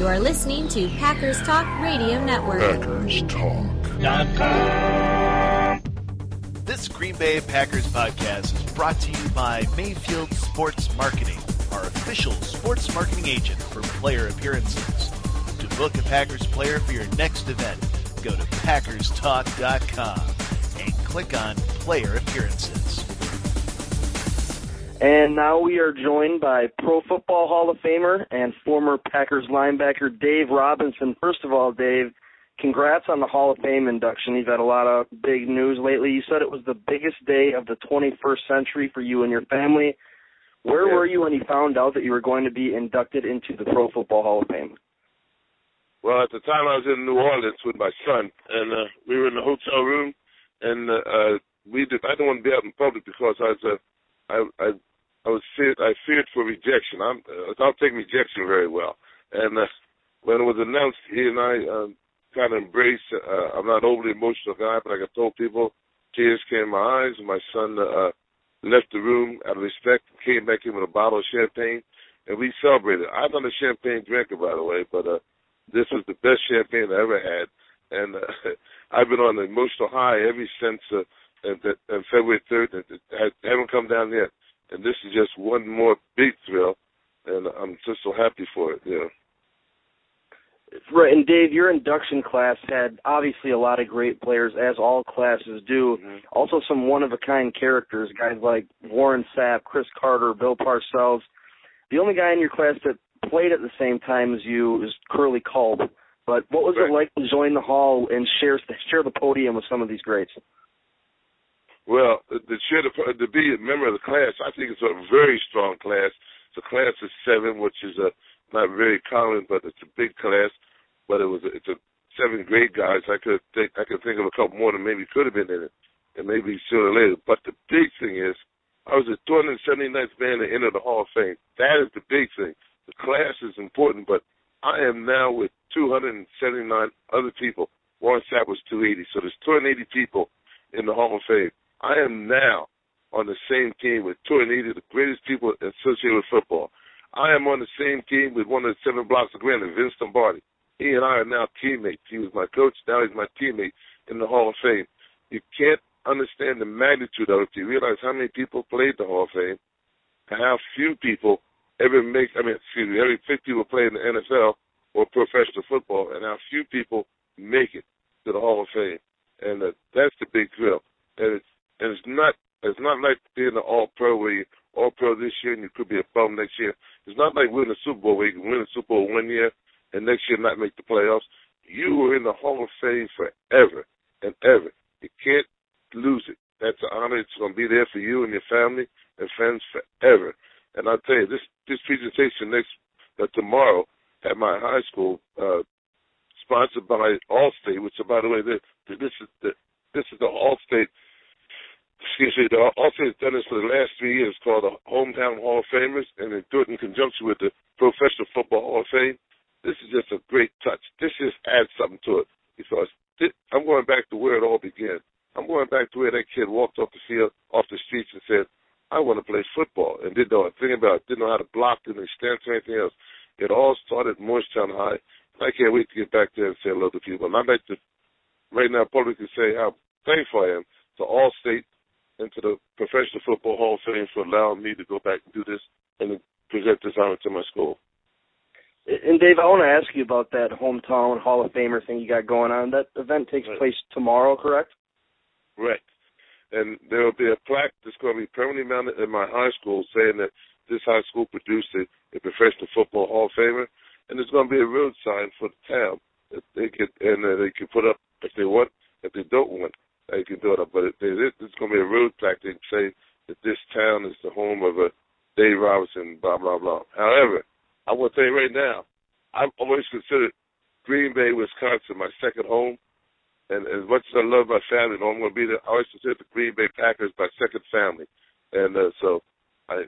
You are listening to Packers Talk Radio Network. PackersTalk.com. This Green Bay Packers podcast is brought to you by Mayfield Sports Marketing, our official sports marketing agent for player appearances. To book a Packers player for your next event, go to PackersTalk.com and click on Player Appearances. And now we are joined by Pro Football Hall of Famer and former Packers linebacker Dave Robinson. First of all, Dave, congrats on the Hall of Fame induction. You've had a lot of big news lately. You said it was the biggest day of the 21st century for you and your family. Where were you when you found out that you were going to be inducted into the Pro Football Hall of Fame? Well, at the time I was in New Orleans with my son, and we were in the hotel room, and I didn't want to be out in public because I feared for rejection. I don't take rejection very well. And when it was announced, he and I kind of embraced. I'm not an overly emotional guy, but like I told people, tears came in my eyes. And my son left the room out of respect, came back in with a bottle of champagne, and we celebrated. I'm not a champagne drinker, by the way, but this was the best champagne I ever had. And I've been on an emotional high ever since February 3rd. I haven't come down yet. And this is just one more big thrill, and I'm just so happy for it, Right, and Dave, your induction class had obviously a lot of great players, as all classes do. Mm-hmm. Also some one-of-a-kind characters, guys like Warren Sapp, Chris Carter, Bill Parcells. The only guy in your class that played at the same time as you is Curly Culp. But what was it like to join the Hall and share the podium with some of these greats? Well, to be a member of the class, I think it's a very strong class. It's a class of 7, which is not very common, but it's a big class. But it's a 7 great guys. I could think of a couple more that maybe could have been in it, and maybe sooner or later. But the big thing is, I was the 279th man to enter the Hall of Fame. That is the big thing. The class is important, but I am now with 279 other people. Warren Sapp was 280, so there's 280 people in the Hall of Fame. I am now on the same team with 280 of the greatest people associated with football. I am on the same team with one of the 7 blocks of granite, Vince Lombardi. He and I are now teammates. He was my coach. Now he's my teammate in the Hall of Fame. You can't understand the magnitude of it. You realize how many people played the Hall of Fame and how few people every 50 people play in the NFL or professional football, and how few people make it to the Hall of Fame. And that's the big thrill. And it's not like being an All-Pro where you're All-Pro this year and you could be a bum next year. It's not like winning a Super Bowl where you can win a Super Bowl one year and next year not make the playoffs. You were in the Hall of Fame forever and ever. You can't lose it. That's an honor. It's going to be there for you and your family and friends forever. And I'll tell you, this presentation tomorrow at my high school, sponsored by Allstate, which, by the way, this is the Allstate. Excuse me, Allstate has done this for the last 3 years, called the Hometown Hall of Famers, and they do it in conjunction with the Professional Football Hall of Fame. This is just a great touch. This just adds something to it, because I'm going back to where it all began. I'm going back to where that kid walked off the field, off the streets, and said, I want to play football, and didn't know a thing about it, didn't know how to block, didn't extend or anything else. It all started at Morristown High. I can't wait to get back there and say hello to people. And I'd like to, right now, publicly say how thankful I am to Allstate and to the Professional Football Hall of Fame for allowing me to go back and do this and present this honor to my school. And, Dave, I want to ask you about that Hometown Hall of Famer thing you got going on. That event takes place tomorrow, correct? Right. And there will be a plaque that's going to be permanently mounted in my high school saying that this high school produced a Professional Football Hall of Famer. And there's going to be a road sign for the town that they can put up if they want. If they don't want, they can do it up. But there's going to be a road plaque that can say that this town is the home of Dave Robinson, blah, blah, blah. However, I want to tell you right now, I've always considered Green Bay, Wisconsin my second home. And as much as I love my family and I'm going to be there, I always consider the Green Bay Packers my second family. And so I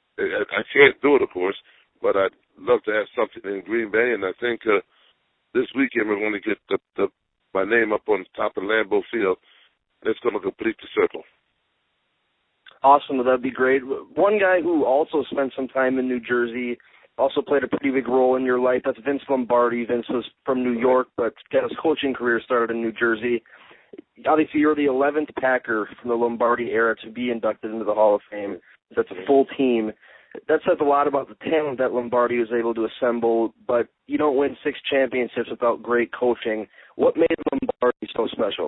can't do it, of course, but I'd love to have something in Green Bay. And I think this weekend we're going to get my name up on the top of Lambeau Field. It's going to complete the circle. Awesome. That'd be great. One guy who also spent some time in New Jersey, also played a pretty big role in your life. That's Vince Lombardi. Vince was from New York, but got his coaching career started in New Jersey. Obviously, you're the 11th Packer from the Lombardi era to be inducted into the Hall of Fame. That's a full team. That says a lot about the talent that Lombardi was able to assemble, but you don't win 6 championships without great coaching. What made Lombardi so special?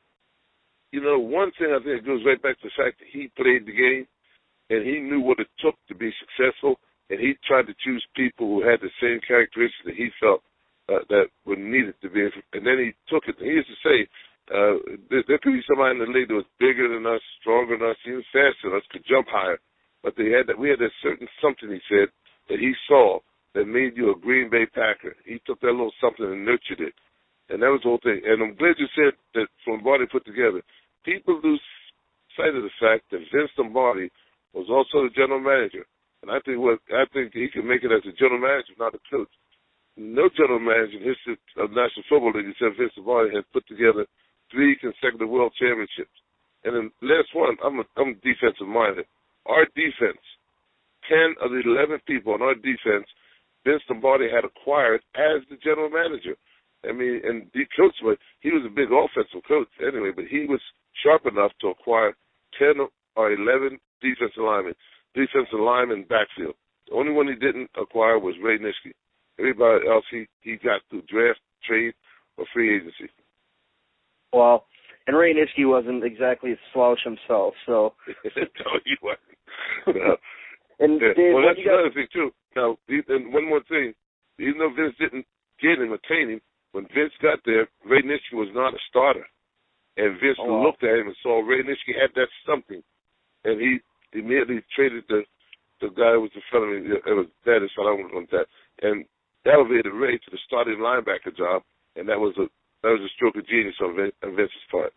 You know, one thing I think goes right back to the fact that he played the game, and he knew what it took to be successful, and he tried to choose people who had the same characteristics that he felt that were needed to be. And then he took it. He used to say, there could be somebody in the league that was bigger than us, stronger than us, even faster than us, could jump higher. But we had that certain something, he said, that he saw that made you a Green Bay Packer. He took that little something and nurtured it. And that was the whole thing. And I'm glad you said that Lombardi put together. People lose sight of the fact that Vince Lombardi was also the general manager. And I think he can make it as a general manager, not a coach. No general manager in the history of National Football League except Vince Lombardi has put together 3 consecutive world championships. And then last one, I'm defensive minded. Our defense, 10 of the 11 people on our defense, Vince Lombardi had acquired as the general manager. I mean, and he coached, but he was a big offensive coach anyway, but he was sharp enough to acquire 10 or 11 defensive linemen backfield. The only one he didn't acquire was Ray Nitschke. Everybody else he got through draft, trade, or free agency. Well, and Ray Nitschke wasn't exactly a slouch himself, so. No, he wasn't. No. And Dave, well, that's another thing, too. Now, and one more thing. Even though Vince didn't get him, attain him, when Vince got there, Ray Nitschke was not a starter. And Vince looked at him and saw Ray Nitschke had that something. And he immediately traded the guy who was in front of me. It was Dennis, I don't want that. And elevated Ray to the starting linebacker job, and that was a stroke of genius on Vince's part.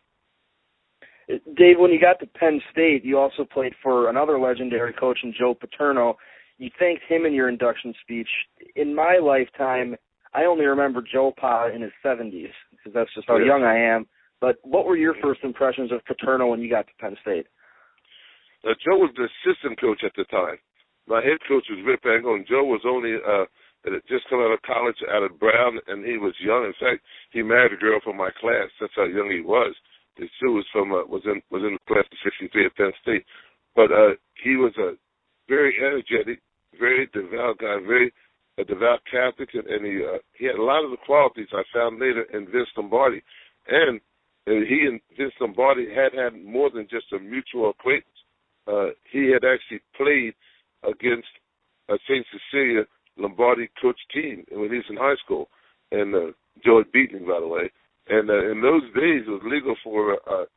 Dave, when you got to Penn State, you also played for another legendary coach in Joe Paterno. You thanked him in your induction speech. In my lifetime, I only remember Joe Pa in his 70s, because that's just how young I am. But what were your first impressions of Paterno when you got to Penn State? Joe was the assistant coach at the time. My head coach was Rip Angle, and Joe was only had just come out of college, out of Brown, and he was young. In fact, he married a girl from my class. That's how young he was. Sue was from was in the class of '63 at Penn State, but he was a very energetic, very devout guy, a devout Catholic, and he had a lot of the qualities I found later in Vince Lombardi, and he and Vince Lombardi had more than just a mutual acquaintance. He had actually played against a St. Cecilia Lombardi coach team when he was in high school, and Joe had beaten him, by the way. And in those days, it was legal for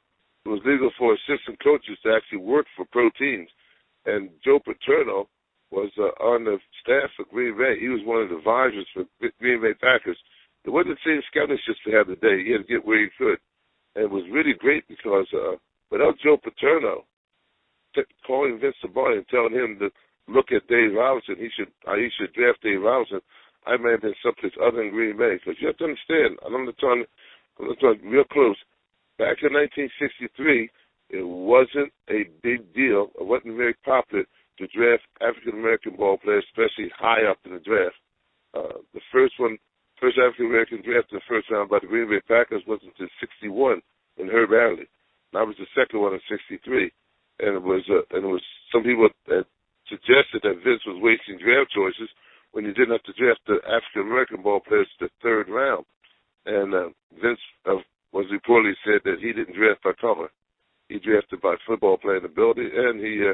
assistant coaches to actually work for pro teams. And Joe Paterno was on the staff of Green Bay. He was one of the advisors for Green Bay Packers. It wasn't the same scholarships to have today. He had to get where he could. And it was really great because without Joe Paterno calling Vince Lombardi and telling him to look at Dave Robinson, he should draft Dave Robinson, I may have been someplace other than Green Bay. Because you have to understand, I'm talking real close. Back in 1963, it wasn't a big deal. It wasn't very popular to draft African-American ball players, especially high up in the draft. The first African-American draft in the first round by the Green Bay Packers was until 61 in Herb Adderley. And I was the second one in 63. And it was some people that suggested that Vince was wasting draft choices when you didn't have to draft the African-American ball players the third round. And Vince was reportedly said that he didn't draft by color. He drafted by football playing ability, and he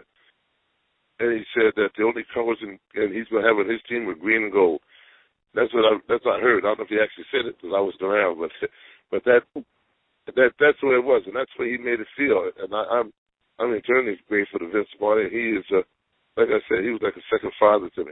said that the only colors and he's going to have on his team were green and gold. That's what I heard. I don't know if he actually said it because I wasn't around, but that's the way it was, and that's the way he made it feel. And I'm eternally grateful to Vince Lombardi. He is, like I said, he was like a second father to me.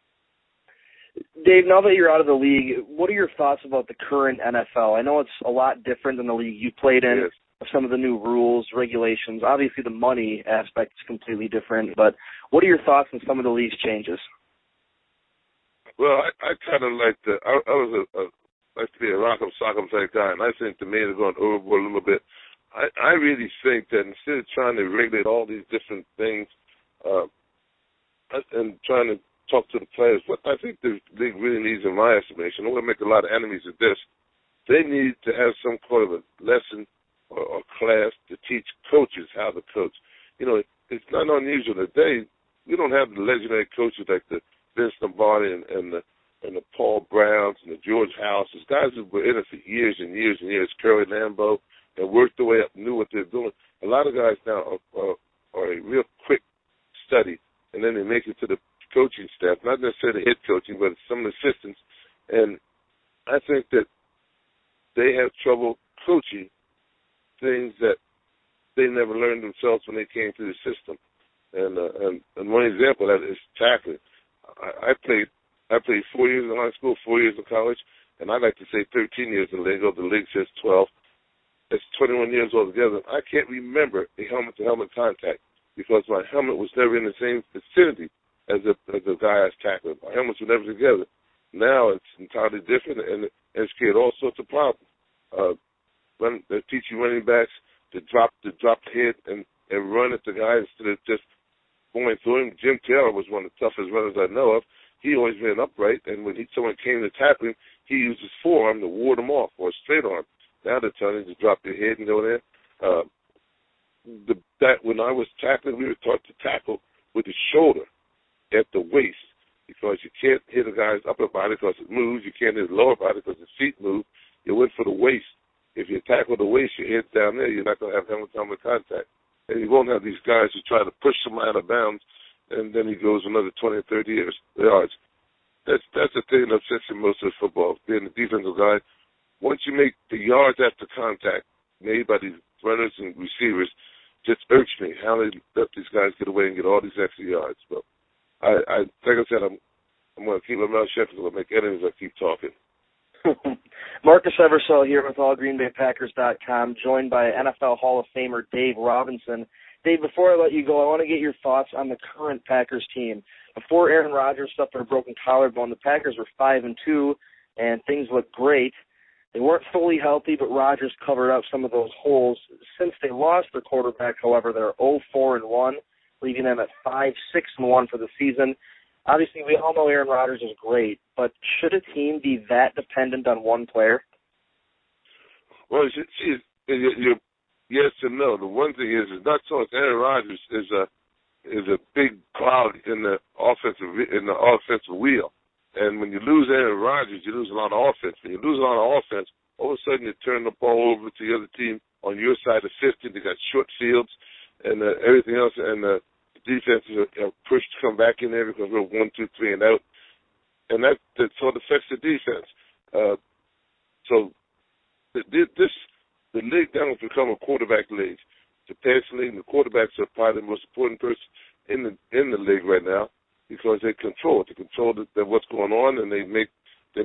Dave, now that you're out of the league, what are your thoughts about the current NFL? I know it's a lot different than the league you played in. Yes. Some of the new rules, regulations. Obviously, the money aspect is completely different. But what are your thoughts on some of the league's changes? Well, I kind of like I was like to be a rock'em sock'em type guy, and I think the men are going overboard a little bit. I really think that instead of trying to regulate all these different things and trying to talk to the players. What I think the league really needs, in my estimation, I want to make a lot of enemies of this. They need to have some kind of a lesson or class to teach coaches how to coach. You know, it's not unusual today. We don't have the legendary coaches like the Vince Lombardi and the Paul Browns and the George Houses, guys who were in it for years and years and years, Curry Lambeau, and worked their way up, knew what they're doing. A lot of guys now are a real quick study, and then they make it to the coaching staff, not necessarily head coaching, but some of the assistants. And I think that they have trouble coaching things that they never learned themselves when they came to the system. And one example of that is tackling. I played 4 years in high school, 4 years in college, and I like to say 13 years in the league. The league says 12. It's 21 years altogether. I can't remember a helmet-to-helmet contact because my helmet was never in the same vicinity as the guy I was tackling. My helmets were never together. Now it's entirely different, and it's created all sorts of problems. They're teaching running backs to drop the head and run at the guy instead of just going through him. Jim Taylor was one of the toughest runners I know of. He always ran upright, and when someone came to tackle him, he used his forearm to ward him off, or a straight arm. Now they're telling you to drop your head and go there. When I was tackling, we were taught to tackle with the shoulder at the waist because you can't hit a guy's upper body because it moves. You can't hit his lower body because his feet move. You went for the waist. If you tackle the waist, your head's down there, you're not going to have helmet-to-helmet contact. And you won't have these guys who try to push somebody out of bounds, and then he goes another 20 or 30 yards. That's the thing that upsets me most of football, being the defensive guy. Once you make the yards after contact made by these runners and receivers, just irks me how they let these guys get away and get all these extra yards. But like I said, I'm going to keep my mouth shut because I'll make enemies if I keep talking. Marcus Eversole here with AllGreenBayPackers.com, joined by NFL Hall of Famer Dave Robinson. Dave, before I let you go, I want to get your thoughts on the current Packers team. Before Aaron Rodgers suffered a broken collarbone, the Packers were 5-2, and things looked great. They weren't fully healthy, but Rodgers covered up some of those holes. Since they lost their quarterback, however, they're 0-4-1, leaving them at 5-6-1 for the season. Obviously, we all know Aaron Rodgers is great, but should a team be that dependent on one player? Well, yes and no. The one thing is not so much Aaron Rodgers is a big cloud in the offensive wheel. And when you lose Aaron Rodgers, you lose a lot of offense. When you lose a lot of offense, all of a sudden you turn the ball over to the other team on your side of 50. They got short fields and everything else, and the defenses are pushed to come back in there because we're 1, 2, 3 and out. And that sort of affects the defense. So the league now has become a quarterback league. The passing league, and the quarterbacks are probably the most important person in the league right now because they control it. They control what's going on, and they make the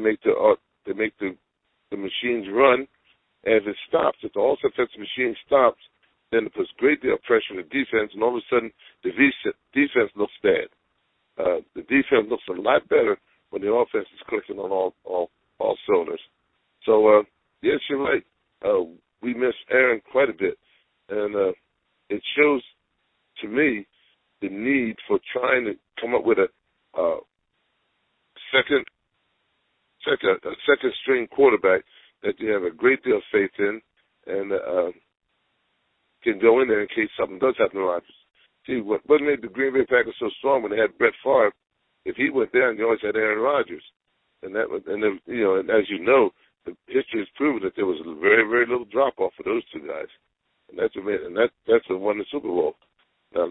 machines run. As it stops, if the offensive machine stops, then it puts a great deal of pressure on the defense, and all of a sudden the defense looks bad. The defense looks a lot better when the offense is clicking on all cylinders. So yes, you're right. We miss Aaron quite a bit, and it shows to me the need for trying to come up with a second string quarterback that you have a great deal of faith in and can go in there in case something does happen to Rodgers. See, what made the Green Bay Packers so strong when they had Brett Favre, if he went down, you always had Aaron Rodgers. And as you know, the history has proven that there was a very, very little drop-off for those two guys. And that's what won the Super Bowl. Now,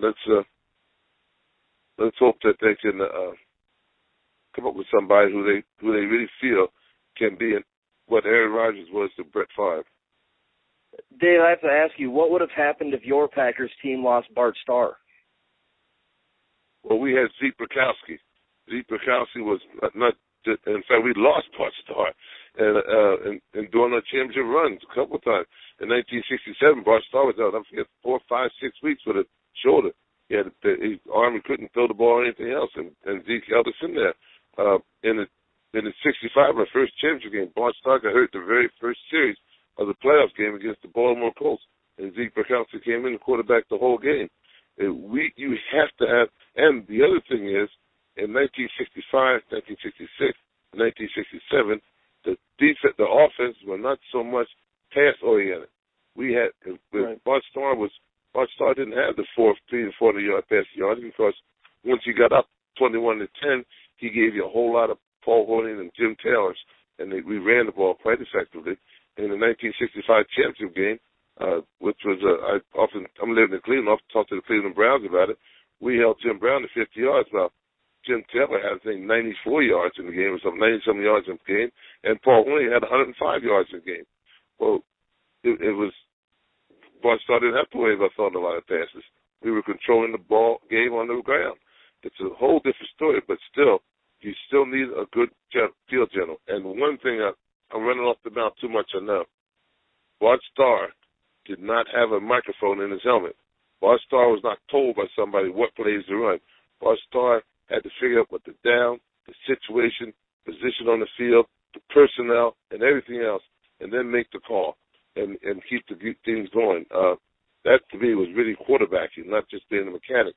let's hope that they can come up with somebody who they really feel can be what Aaron Rodgers was to Brett Favre. Dave, I have to ask you, what would have happened if your Packers team lost Bart Starr? Well, we had Zeke Brokowski. Zeke Brokowski was not. In fact, we lost Bart Starr and during our championship runs a couple of times. In 1967, Bart Starr was out, I forget, 4, 5, 6 weeks with a shoulder. He had his arm, he couldn't throw the ball or anything else, and Zeke held us in there. In the 65, our first championship game, Bart Starr got hurt the very first series of the playoff game against the Baltimore Colts, and Zeke Brokowski came in and quarterbacked the whole game. You have to have, and the other thing is, in 1965, 1966, 1967, the offense were not so much pass-oriented. We had, Bart Starr didn't have the 3 and 40-yard pass yards because once he got up 21-10, he gave you a whole lot of Paul Hornung and Jim Taylors, and we ran the ball quite effectively. In the 1965 championship game, which was I'm living in Cleveland, I often talk to the Cleveland Browns about it. We held Jim Brown to 50 yards. Well, Jim Taylor had, I think, 94 yards in the game, or some 90-some yards in the game, and Paul Hornung had 105 yards in the game. Well, it was Bart Starr didn't have to worry about throwing a lot of passes. We were controlling the ball game on the ground. It's a whole different story, but still, you still need a good field general. And one thing I'm running off the mouth too much, I know. Bart Starr did not have a microphone in his helmet. Bart Starr was not told by somebody what plays to run. Bart Starr had to figure out what the down, the situation, position on the field, the personnel, and everything else, and then make the call and keep the things going. That, to me, was really quarterbacking, not just being a mechanic.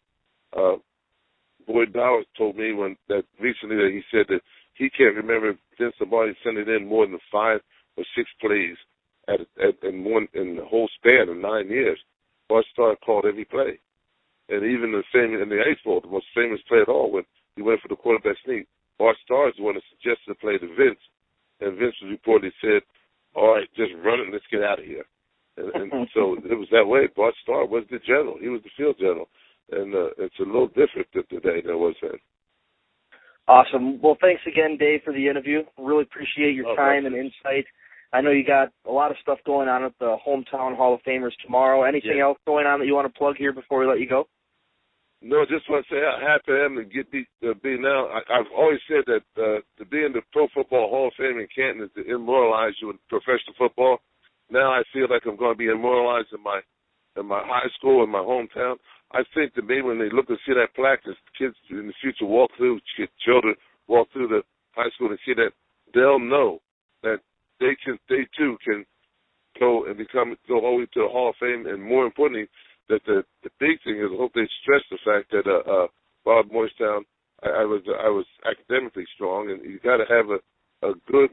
Boyd Bowers told me recently that he said that he can't remember Vince Lombardi sending in more than 5 or 6 plays in the whole span of 9 years. Bart Starr called every play. And even in the Ice Bowl, the most famous play at all, when he went for the quarterback sneak, Bart Starr is the one that suggested the play to Vince. And Vince was reportedly said, all right, just run it and let's get out of here. And so it was that way. Bart Starr was the general. He was the field general. And it's a little different today than it was then. Awesome. Well, thanks again, Dave, for the interview. Really appreciate your time and insight. I know you got a lot of stuff going on at the Hometown Hall of Famers tomorrow. Anything else going on that you want to plug here before we let you go? No, just want to say how happy I am to be now. I've always said that to be in the Pro Football Hall of Fame in Canton is to immortalize you in professional football. Now I feel like I'm going to be immortalized in my high school, in my hometown. I think that maybe when they look and see that plaque, as kids in the future walk through, children walk through the high school and see that, they'll know that they too can go all the way to the Hall of Fame, and more importantly, that the big thing is I hope they stress the fact that Bob Morristown, I was academically strong, and you got to have a good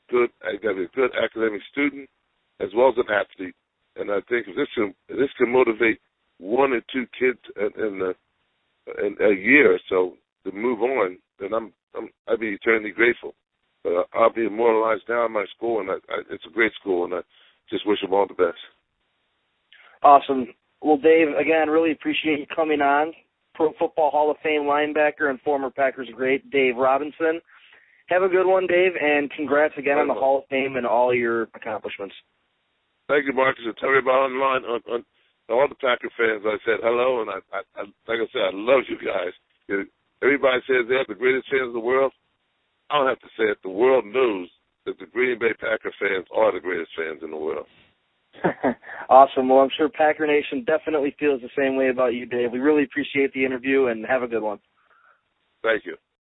academic student as well as an athlete, and I think if this can motivate 1 or 2 kids in a year or so to move on, then I'd be eternally grateful. But I'll be immortalized now in my school, and it's a great school, and I just wish them all the best. Awesome. Well, Dave, again, really appreciate you coming on. Pro Football Hall of Fame linebacker and former Packers great Dave Robinson. Have a good one, Dave, and congrats again on the Hall of Fame and all your accomplishments. Thank you, Marcus. And tell everybody online, on all the Packer fans, I said hello, and I like I said, I love you guys. Everybody says they have the greatest fans in the world. I don't have to say it. The world knows that the Green Bay Packer fans are the greatest fans in the world. Awesome. Well, I'm sure Packer Nation definitely feels the same way about you, Dave. We really appreciate the interview, and have a good one. Thank you.